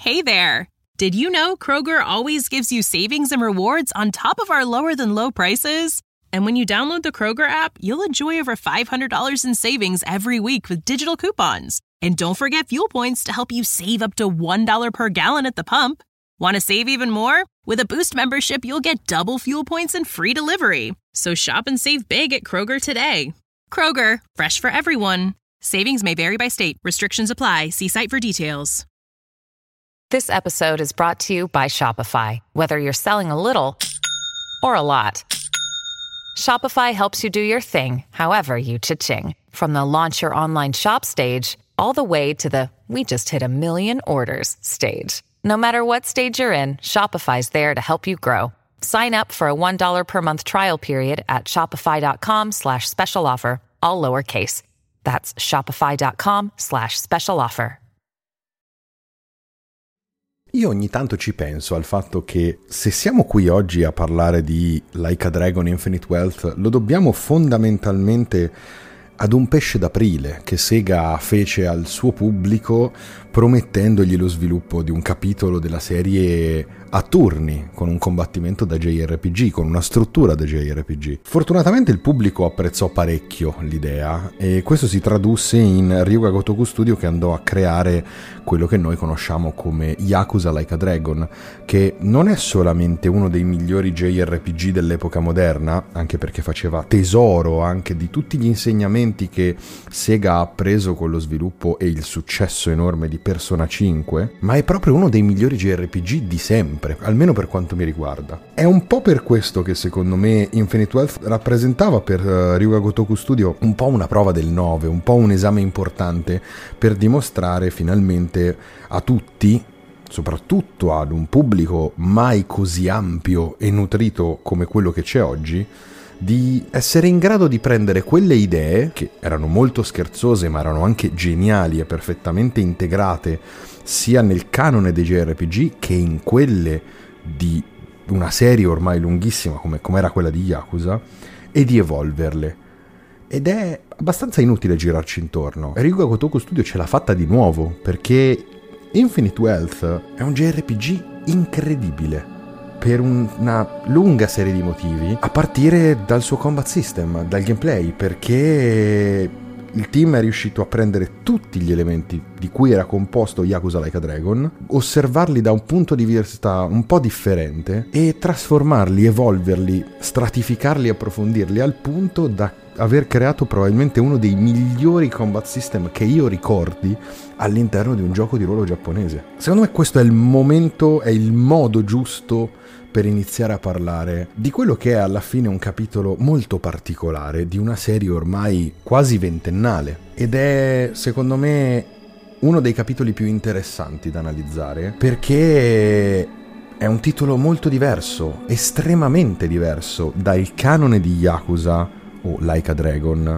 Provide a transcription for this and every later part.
Hey there! Did you know Kroger always gives you savings and rewards on top of our lower-than-low prices? And when you download the Kroger app, you'll enjoy over $500 in savings every week with digital coupons. And don't forget fuel points to help you save up to $1 per gallon at the pump. Want to save even more? With a Boost membership, you'll get double fuel points and free delivery. So shop and save big at Kroger today. Kroger, fresh for everyone. Savings may vary by state. Restrictions apply. See site for details. This episode is brought to you by Shopify. Whether you're selling a little or a lot, Shopify helps you do your thing, however you cha-ching. From the launch your online shop stage, all the way to the we just hit 1 million orders stage. No matter what stage you're in, Shopify's there to help you grow. Sign up for a $1 per month trial period at shopify.com/special offer, all lowercase. That's shopify.com/special offer. Io ogni tanto ci penso al fatto che se siamo qui oggi a parlare di Like a Dragon Infinite Wealth, lo dobbiamo fondamentalmente ad un pesce d'aprile che Sega fece al suo pubblico promettendogli lo sviluppo di un capitolo della serie a turni, con un combattimento da JRPG, con una struttura da JRPG. Fortunatamente il pubblico apprezzò parecchio l'idea e questo si tradusse in Ryuga Gotoku Studio, che andò a creare quello che noi conosciamo come Yakuza Like a Dragon, che non è solamente uno dei migliori JRPG dell'epoca moderna, anche perché faceva tesoro anche di tutti gli insegnamenti che Sega ha preso con lo sviluppo e il successo enorme di Persona 5, ma è proprio uno dei migliori JRPG di sempre, almeno per quanto mi riguarda. È un po' per questo che secondo me Infinite Wealth rappresentava per Ryuga Gotoku Studio un po' una prova del 9, un po' un esame importante per dimostrare finalmente a tutti, soprattutto ad un pubblico mai così ampio e nutrito come quello che c'è oggi, di essere in grado di prendere quelle idee, che erano molto scherzose ma erano anche geniali e perfettamente integrate sia nel canone dei JRPG che in quelle di una serie ormai lunghissima come era quella di Yakuza, e di evolverle. Ed è abbastanza inutile girarci intorno. Ryuga Gotoku Studio ce l'ha fatta di nuovo, perché Infinite Wealth è un JRPG incredibile per una lunga serie di motivi, a partire dal suo combat system, dal gameplay, perché il team è riuscito a prendere tutti gli elementi di cui era composto Yakuza Like a Dragon, osservarli da un punto di vista un po' differente e trasformarli, evolverli, stratificarli, approfondirli al punto da aver creato probabilmente uno dei migliori combat system che io ricordi all'interno di un gioco di ruolo giapponese. Secondo me questo è il momento, è il modo giusto per iniziare a parlare di quello che è alla fine un capitolo molto particolare di una serie ormai quasi ventennale, ed è secondo me uno dei capitoli più interessanti da analizzare, perché è un titolo molto diverso, estremamente diverso dal canone di Yakuza o Like a Dragon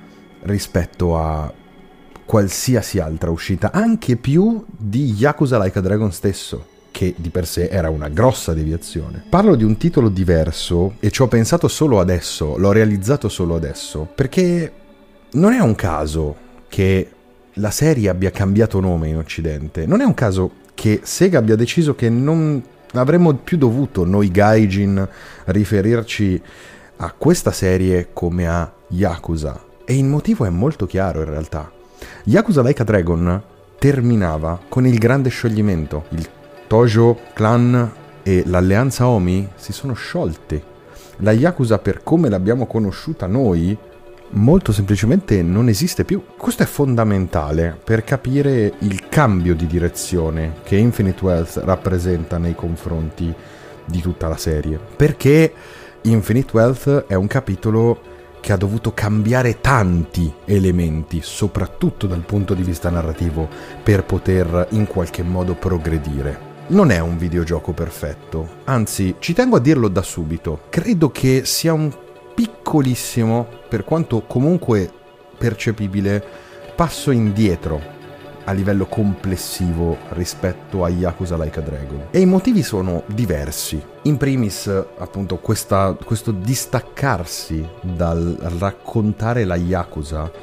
rispetto a qualsiasi altra uscita, anche più di Yakuza Like a Dragon stesso, che di per sé era una grossa deviazione. Parlo di un titolo diverso e ci ho pensato solo adesso, l'ho realizzato solo adesso, perché non è un caso che la serie abbia cambiato nome in Occidente, non è un caso che Sega abbia deciso che non avremmo più dovuto noi gaijin riferirci a questa serie come a Yakuza, e il motivo è molto chiaro in realtà. Yakuza Like a Dragon terminava con il grande scioglimento. Il Tojo Clan e l'alleanza Omi si sono sciolte. La Yakuza per come l'abbiamo conosciuta noi molto semplicemente non esiste più. Questo è fondamentale per capire il cambio di direzione che Infinite Wealth rappresenta nei confronti di tutta la serie, perché Infinite Wealth è un capitolo che ha dovuto cambiare tanti elementi, soprattutto dal punto di vista narrativo, per poter in qualche modo progredire. Non è un videogioco perfetto, anzi, ci tengo a dirlo da subito. Credo che sia un piccolissimo, per quanto comunque percepibile, passo indietro a livello complessivo rispetto a Yakuza Like a Dragon. E i motivi sono diversi. In primis, appunto, questo distaccarsi dal raccontare la Yakuza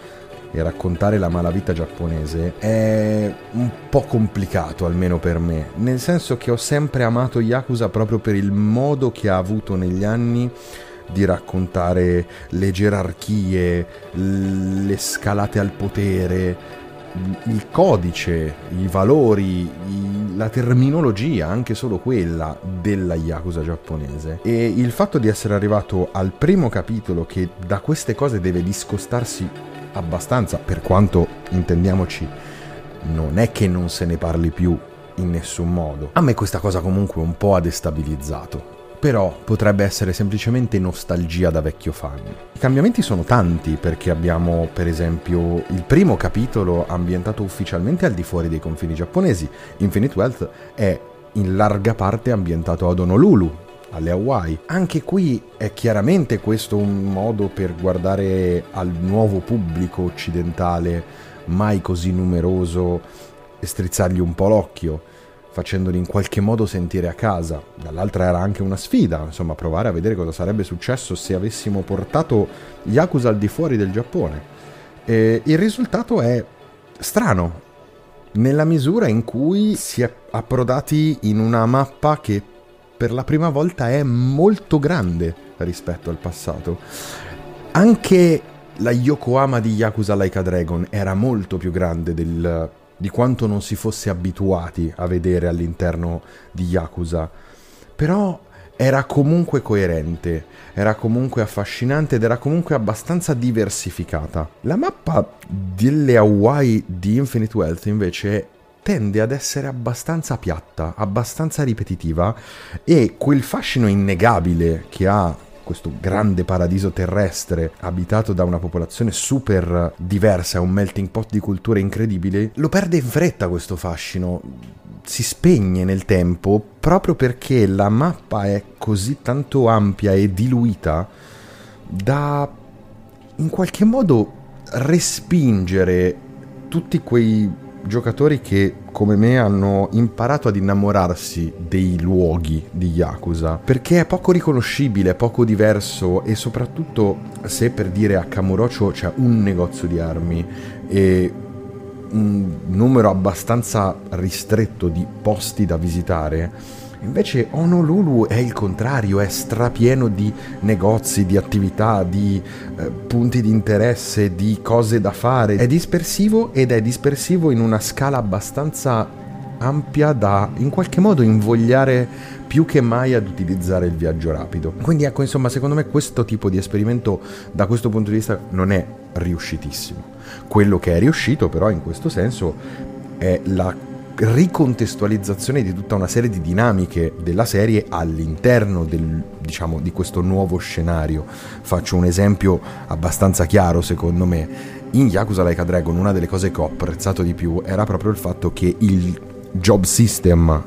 e raccontare la malavita giapponese è un po' complicato, almeno per me, nel senso che ho sempre amato Yakuza proprio per il modo che ha avuto negli anni di raccontare le gerarchie, le scalate al potere, il codice, i valori, la terminologia, anche solo quella della Yakuza giapponese. E il fatto di essere arrivato al primo capitolo che da queste cose deve discostarsi abbastanza, per quanto, intendiamoci, non è che non se ne parli più in nessun modo. A me questa cosa comunque un po' ha destabilizzato. Però potrebbe essere semplicemente nostalgia da vecchio fan. I cambiamenti sono tanti, perché abbiamo per esempio il primo capitolo ambientato ufficialmente al di fuori dei confini giapponesi. Infinite Wealth è in larga parte ambientato ad Honolulu, alle Hawaii. Anche qui è chiaramente questo un modo per guardare al nuovo pubblico occidentale, mai così numeroso, e strizzargli un po' l'occhio, facendoli in qualche modo sentire a casa. Dall'altra era anche una sfida, insomma, provare a vedere cosa sarebbe successo se avessimo portato Yakuza al di fuori del Giappone. E il risultato è strano, nella misura in cui si è approdati in una mappa che per la prima volta è molto grande rispetto al passato. Anche la Yokohama di Yakuza Like a Dragon era molto più grande di quanto non si fosse abituati a vedere all'interno di Yakuza. Però era comunque coerente, era comunque affascinante ed era comunque abbastanza diversificata. La mappa delle Hawaii di Infinite Wealth invece tende ad essere abbastanza piatta, abbastanza ripetitiva, e quel fascino innegabile che ha questo grande paradiso terrestre abitato da una popolazione super diversa, un melting pot di culture incredibili, lo perde in fretta questo fascino, si spegne nel tempo proprio perché la mappa è così tanto ampia e diluita da in qualche modo respingere tutti quei giocatori che, come me, hanno imparato ad innamorarsi dei luoghi di Yakuza, perché è poco riconoscibile, è poco diverso, e soprattutto se per dire a Kamurocho c'è un negozio di armi e un numero abbastanza ristretto di posti da visitare, invece Honolulu è il contrario, è strapieno di negozi, di attività, di punti di interesse, di cose da fare. È dispersivo, ed è dispersivo in una scala abbastanza ampia da in qualche modo invogliare più che mai ad utilizzare il viaggio rapido. Quindi ecco, insomma, secondo me questo tipo di esperimento da questo punto di vista non è riuscitissimo. Quello che è riuscito però in questo senso è la ricontestualizzazione di tutta una serie di dinamiche della serie all'interno di questo nuovo scenario. Faccio un esempio abbastanza chiaro, secondo me. In Yakuza Like a Dragon una delle cose che ho apprezzato di più era proprio il fatto che il job system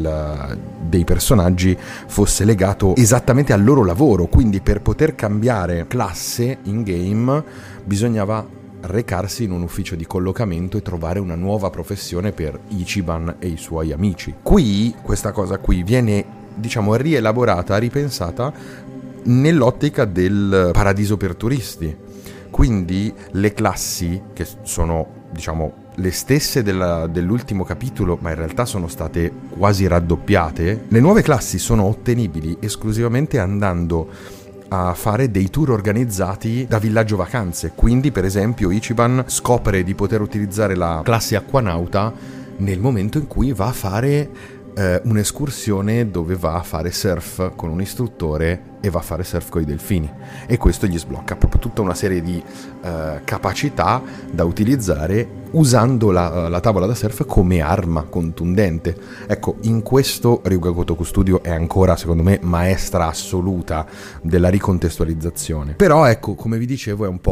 dei personaggi fosse legato esattamente al loro lavoro, quindi per poter cambiare classe in game bisognava recarsi in un ufficio di collocamento e trovare una nuova professione per Ichiban e i suoi amici. Qui questa cosa qui viene, rielaborata, ripensata nell'ottica del paradiso per turisti. Quindi le classi, che sono le stesse dell'ultimo capitolo, ma in realtà sono state quasi raddoppiate, le nuove classi sono ottenibili esclusivamente andando a fare dei tour organizzati da villaggio vacanze. Quindi per esempio Ichiban scopre di poter utilizzare la classe acquanauta nel momento in cui va a fare un'escursione dove va a fare surf con un istruttore e va a fare surf con i delfini, e questo gli sblocca proprio tutta una serie di capacità da utilizzare usando la tavola da surf come arma contundente. Ecco, in questo Ryuga Gotoku Studio è ancora, secondo me, maestra assoluta della ricontestualizzazione. Però ecco, come vi dicevo, è un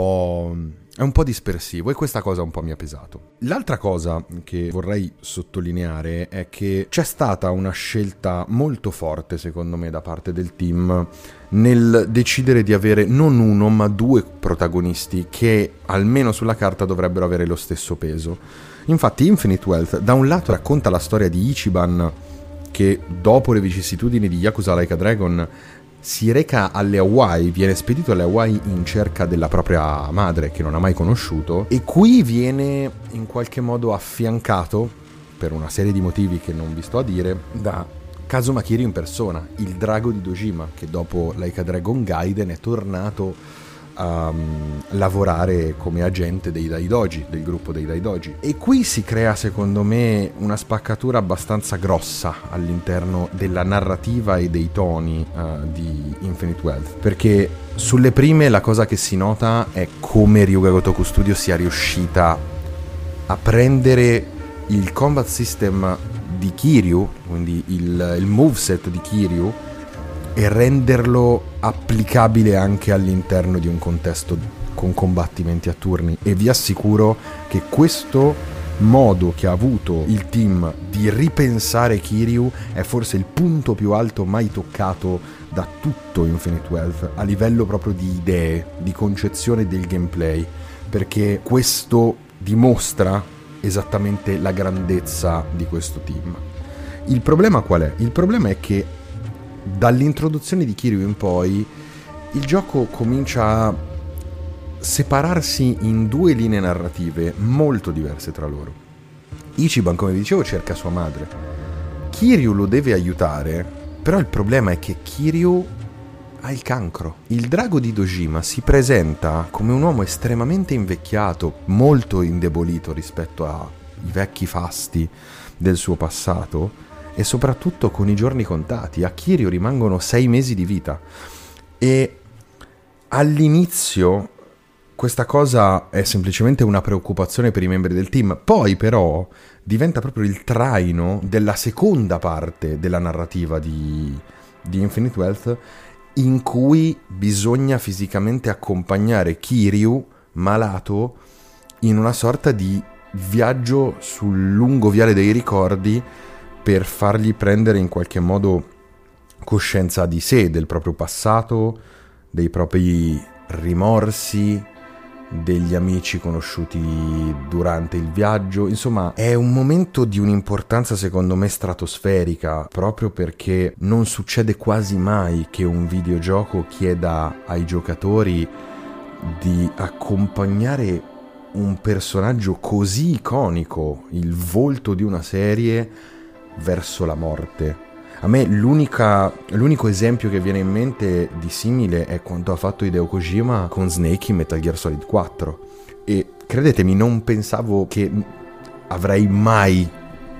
po' dispersivo, e questa cosa un po' mi ha pesato. L'altra cosa che vorrei sottolineare è che c'è stata una scelta molto forte, secondo me, da parte del team nel decidere di avere non uno ma due protagonisti che almeno sulla carta dovrebbero avere lo stesso peso. Infatti Infinite Wealth da un lato racconta la storia di Ichiban, che dopo le vicissitudini di Yakuza Like a Dragon si reca alle Hawaii, viene spedito alle Hawaii in cerca della propria madre che non ha mai conosciuto, e qui viene in qualche modo affiancato, per una serie di motivi che non vi sto a dire, da Kazuma Kiryu in persona, il drago di Dojima, che dopo Like a Dragon Gaiden è tornato a lavorare come agente dei Daidoji, del gruppo dei Daidoji. E qui si crea, secondo me, una spaccatura abbastanza grossa all'interno della narrativa e dei toni di Infinite Wealth, perché sulle prime la cosa che si nota è come Ryuga Gotoku Studio sia riuscita a prendere il combat system di Kiryu, quindi il moveset di Kiryu, e renderlo applicabile anche all'interno di un contesto con combattimenti a turni. E vi assicuro che questo modo che ha avuto il team di ripensare Kiryu è forse il punto più alto mai toccato da tutto Infinite Wealth, a livello proprio di idee, di concezione del gameplay, perché questo dimostra esattamente la grandezza di questo team. Il problema qual è? Il problema è che dall'introduzione di Kiryu in poi il gioco comincia a separarsi in due linee narrative molto diverse tra loro. Ichiban, come vi dicevo, cerca sua madre. Kiryu lo deve aiutare, però il problema è che Kiryu ha il cancro. Il drago di Dojima si presenta come un uomo estremamente invecchiato, molto indebolito rispetto ai vecchi fasti del suo passato, e soprattutto con i giorni contati. A Kiryu rimangono 6 mesi di vita, e all'inizio questa cosa è semplicemente una preoccupazione per i membri del team, poi però diventa proprio il traino della seconda parte della narrativa di Infinite Wealth, in cui bisogna fisicamente accompagnare Kiryu malato in una sorta di viaggio sul lungo viale dei ricordi, per fargli prendere in qualche modo coscienza di sé, del proprio passato, dei propri rimorsi, degli amici conosciuti durante il viaggio. Insomma, è un momento di un'importanza secondo me stratosferica, proprio perché non succede quasi mai che un videogioco chieda ai giocatori di accompagnare un personaggio così iconico, il volto di una serie, verso la morte. A me l'unico esempio che viene in mente di simile è quanto ha fatto Hideo Kojima con Snake in Metal Gear Solid 4, e credetemi, non pensavo che avrei mai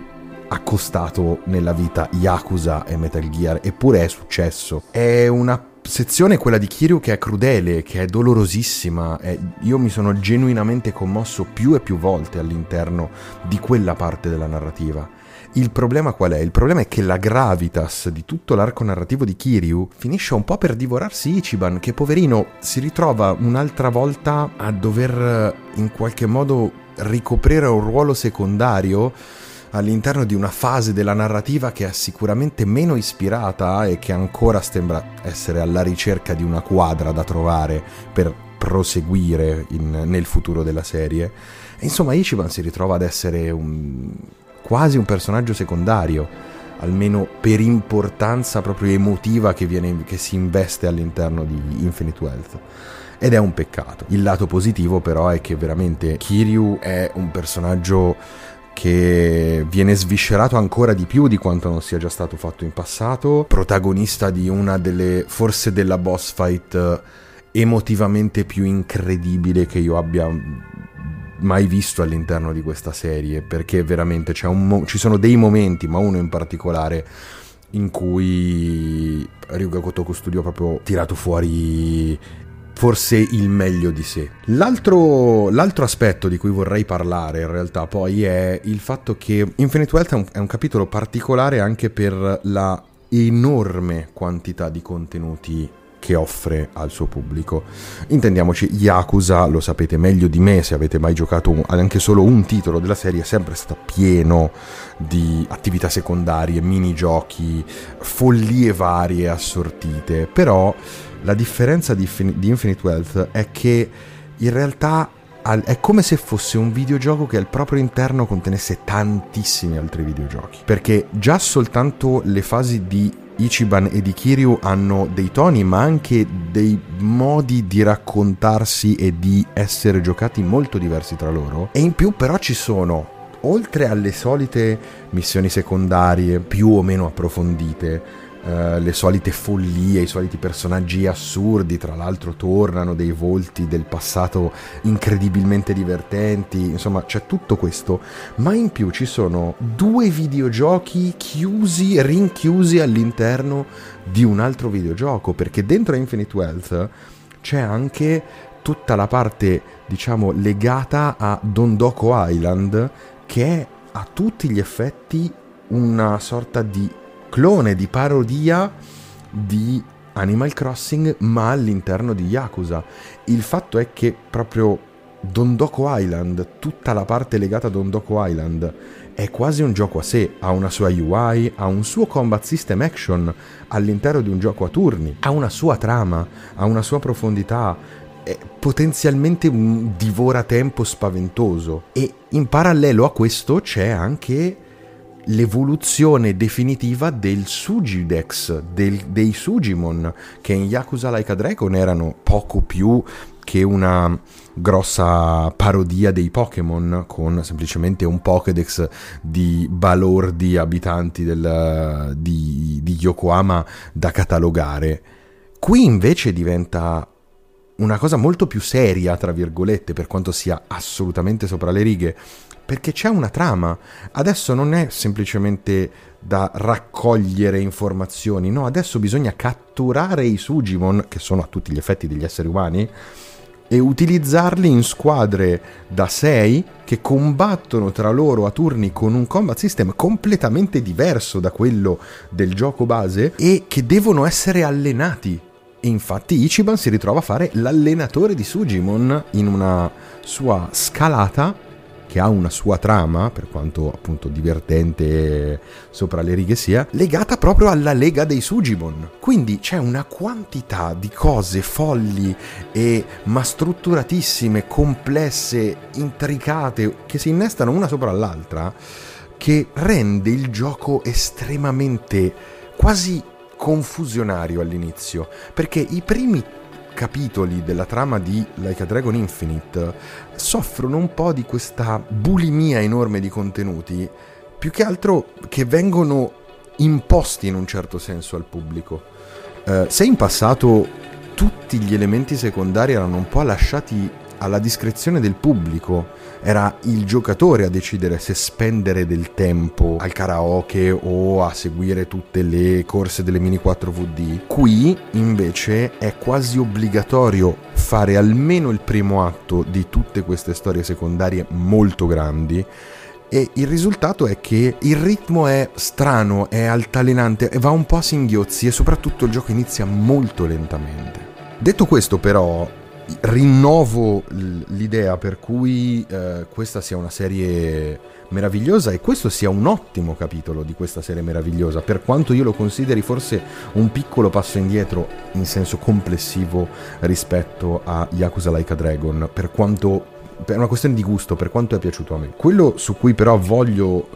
accostato nella vita Yakuza e Metal Gear, eppure è successo. È una sezione, quella di Kiryu, che è crudele, che è dolorosissima. Io mi sono genuinamente commosso più e più volte all'interno di quella parte della narrativa. Il problema qual è? Il problema è che la gravitas di tutto l'arco narrativo di Kiryu finisce un po' per divorarsi Ichiban, che poverino si ritrova un'altra volta a dover in qualche modo ricoprire un ruolo secondario all'interno di una fase della narrativa che è sicuramente meno ispirata e che ancora sembra essere alla ricerca di una quadra da trovare per proseguire nel futuro della serie. E insomma Ichiban si ritrova ad essere quasi un personaggio secondario, almeno per importanza proprio emotiva che si investe all'interno di Infinite Wealth, ed è un peccato. Il lato positivo però è che veramente Kiryu è un personaggio che viene sviscerato ancora di più di quanto non sia già stato fatto in passato, protagonista di una forse della boss fight emotivamente più incredibile che io abbia mai visto all'interno di questa serie, perché veramente ci sono dei momenti, ma uno in particolare, in cui Ryuga Gotoku Studio ha proprio tirato fuori forse il meglio di sé. L'altro aspetto di cui vorrei parlare in realtà poi è il fatto che Infinite Wealth è un capitolo particolare anche per la enorme quantità di contenuti che offre al suo pubblico. Intendiamoci, Yakuza, lo sapete meglio di me se avete mai giocato anche solo un titolo della serie, è sempre stato pieno di attività secondarie, minigiochi, follie varie assortite. Però la differenza di Infinite Wealth è che in realtà è come se fosse un videogioco che al proprio interno contenesse tantissimi altri videogiochi, perché già soltanto le fasi di Ichiban e di Kiryu hanno dei toni ma anche dei modi di raccontarsi e di essere giocati molto diversi tra loro, e in più però ci sono, oltre alle solite missioni secondarie più o meno approfondite, le solite follie, i soliti personaggi assurdi, tra l'altro tornano dei volti del passato incredibilmente divertenti, insomma c'è tutto questo, ma in più ci sono 2 videogiochi rinchiusi all'interno di un altro videogioco, perché dentro Infinite Wealth c'è anche tutta la parte, diciamo, legata a Dondoko Island, che è a tutti gli effetti una sorta di clone, di parodia di Animal Crossing, ma all'interno di Yakuza. Il fatto è che proprio Dondoko Island, tutta la parte legata a Dondoko Island, è quasi un gioco a sé, ha una sua UI, ha un suo combat system action all'interno di un gioco a turni, ha una sua trama, ha una sua profondità, è potenzialmente un divораtempo spaventoso. E in parallelo a questo c'è anche l'evoluzione definitiva del Sujidex, dei Sujimon, che in Yakuza Like a Dragon erano poco più che una grossa parodia dei Pokémon, con semplicemente un Pokédex di balordi abitanti di Yokohama da catalogare. Qui invece diventa una cosa molto più seria, tra virgolette, per quanto sia assolutamente sopra le righe, perché c'è una trama. Adesso non è semplicemente da raccogliere informazioni, no, adesso bisogna catturare i Sujimon, che sono a tutti gli effetti degli esseri umani, e utilizzarli in squadre da 6 che combattono tra loro a turni con un combat system completamente diverso da quello del gioco base e che devono essere allenati. E infatti Ichiban si ritrova a fare l'allenatore di Sujimon in una sua scalata che ha una sua trama, per quanto appunto divertente sopra le righe sia, legata proprio alla lega dei Sujimon. Quindi c'è una quantità di cose folli ma strutturatissime, complesse, intricate, che si innestano una sopra l'altra, che rende il gioco estremamente quasi confusionario all'inizio, perché i primi capitoli della trama di Like a Dragon Infinite soffrono un po' di questa bulimia enorme di contenuti, più che altro che vengono imposti in un certo senso al pubblico. Se in passato tutti gli elementi secondari erano un po' lasciati alla discrezione del pubblico, era il giocatore a decidere se spendere del tempo al karaoke o a seguire tutte le corse delle mini 4VD. Qui invece è quasi obbligatorio fare almeno il primo atto di tutte queste storie secondarie molto grandi, e il risultato è che il ritmo è strano, è altalenante e va un po' a singhiozzi, e soprattutto il gioco inizia molto lentamente. Detto questo, però, rinnovo l'idea per cui questa sia una serie meravigliosa e questo sia un ottimo capitolo di questa serie meravigliosa, per quanto io lo consideri forse un piccolo passo indietro in senso complessivo rispetto a Yakuza Like a Dragon, per una questione di gusto, per quanto è piaciuto a me. Quello su cui però voglio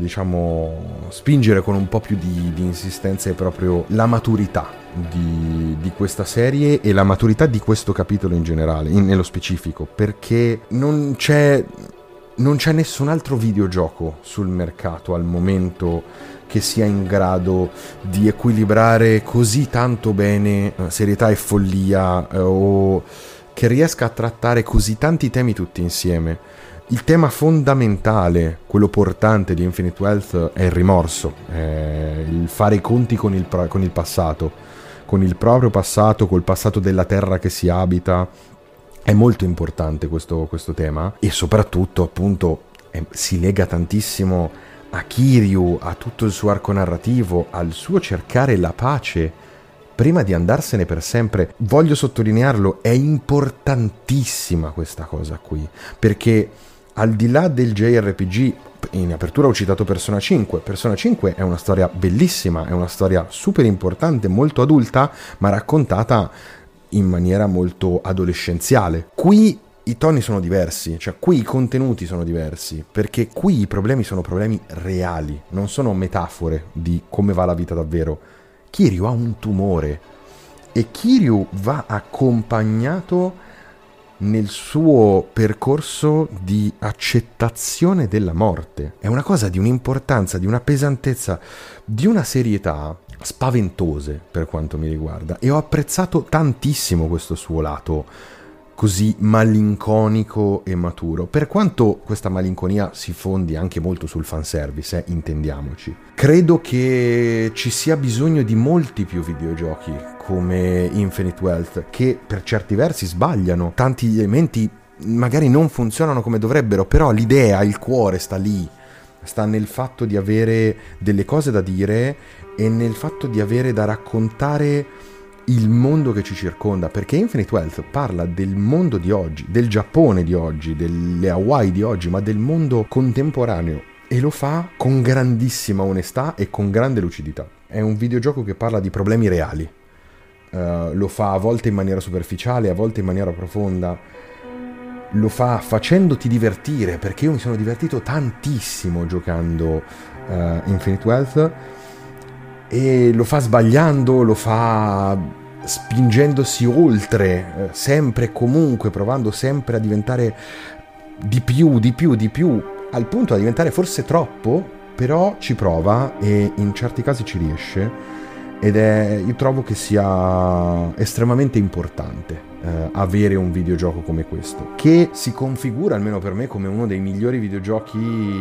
spingere con un po' più di insistenza è proprio la maturità di questa serie e la maturità di questo capitolo in generale, nello specifico, perché non c'è nessun altro videogioco sul mercato al momento che sia in grado di equilibrare così tanto bene serietà e follia, o che riesca a trattare così tanti temi tutti insieme. Il tema fondamentale, quello portante di Infinite Wealth, è il rimorso, è il fare i conti con il passato, con il proprio passato, col passato della terra che si abita. È molto importante questo tema, e soprattutto appunto si lega tantissimo a Kiryu, a tutto il suo arco narrativo, al suo cercare la pace prima di andarsene per sempre. Voglio sottolinearlo, è importantissima questa cosa qui, perché al di là del JRPG, in apertura ho citato Persona 5. Persona 5 è una storia bellissima, è una storia super importante, molto adulta, ma raccontata in maniera molto adolescenziale. Qui i toni sono diversi, cioè qui i contenuti sono diversi, perché qui i problemi sono problemi reali, non sono metafore di come va la vita davvero. Kiryu ha un tumore e Kiryu va accompagnato nel suo percorso di accettazione della morte. È una cosa di un'importanza, di una pesantezza, di una serietà spaventose per quanto mi riguarda, e ho apprezzato tantissimo questo suo lato così malinconico e maturo, per quanto questa malinconia si fondi anche molto sul fanservice, intendiamoci. Credo che ci sia bisogno di molti più videogiochi come Infinite Wealth, che per certi versi sbagliano, tanti elementi magari non funzionano come dovrebbero, però l'idea, il cuore sta lì, sta nel fatto di avere delle cose da dire e nel fatto di avere da raccontare il mondo che ci circonda, perché Infinite Wealth parla del mondo di oggi, del Giappone di oggi, delle Hawaii di oggi, ma del mondo contemporaneo, e lo fa con grandissima onestà e con grande lucidità. È un videogioco che parla di problemi reali, lo fa a volte in maniera superficiale, a volte in maniera profonda, lo fa facendoti divertire, perché io mi sono divertito tantissimo giocando Infinite Wealth, e lo fa sbagliando, lo fa spingendosi oltre, sempre e comunque, provando sempre a diventare di più, al punto da diventare forse troppo, però ci prova e in certi casi ci riesce, ed io trovo che sia estremamente importante avere un videogioco come questo, che si configura, almeno per me, come uno dei migliori videogiochi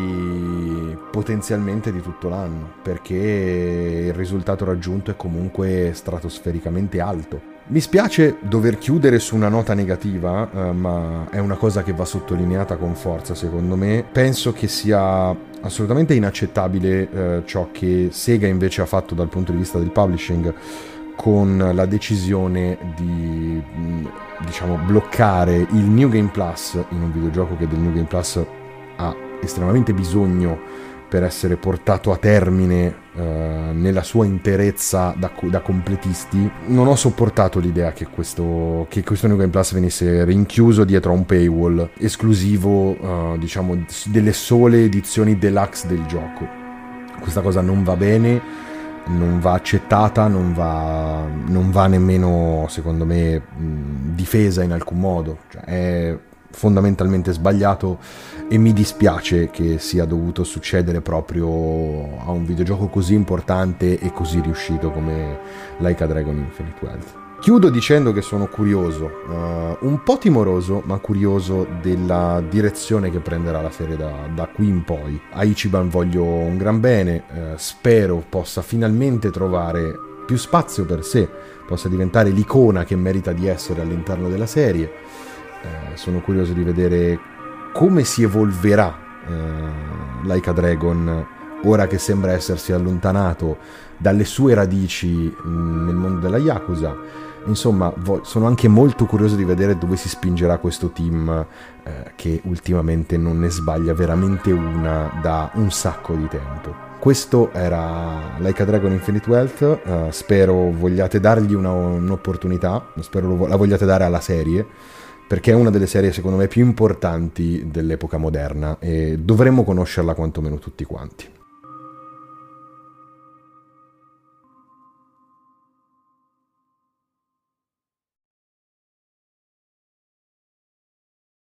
potenzialmente di tutto l'anno, perché il risultato raggiunto è comunque stratosfericamente alto. Mi spiace dover chiudere su una nota negativa, ma è una cosa che va sottolineata con forza, secondo me. Penso che sia assolutamente inaccettabile ciò che Sega invece ha fatto dal punto di vista del publishing, con la decisione di, diciamo, bloccare il New Game Plus in un videogioco che del New Game Plus ha estremamente bisogno per essere portato a termine nella sua interezza da completisti. Non ho sopportato l'idea che questo New Game Plus venisse rinchiuso dietro a un paywall esclusivo, diciamo, delle sole edizioni deluxe del gioco. Questa cosa non va bene, non va accettata, non va nemmeno, secondo me, difesa in alcun modo. Cioè, è fondamentalmente sbagliato, e mi dispiace che sia dovuto succedere proprio a un videogioco così importante e così riuscito come Like a Dragon Infinite Wealth. Chiudo dicendo che sono curioso, un po' timoroso, ma curioso della direzione che prenderà la serie da qui in poi. A Ichiban voglio un gran bene, spero possa finalmente trovare più spazio per sé, possa diventare l'icona che merita di essere all'interno della serie. Sono curioso di vedere come si evolverà Like a Dragon, ora che sembra essersi allontanato dalle sue radici nel mondo della Yakuza. Insomma, sono anche molto curioso di vedere dove si spingerà questo team, che ultimamente non ne sbaglia veramente una da un sacco di tempo. Questo era Like a Dragon Infinite Wealth, spero vogliate dargli un'opportunità, spero la vogliate dare alla serie, perché è una delle serie secondo me più importanti dell'epoca moderna e dovremmo conoscerla quantomeno tutti quanti.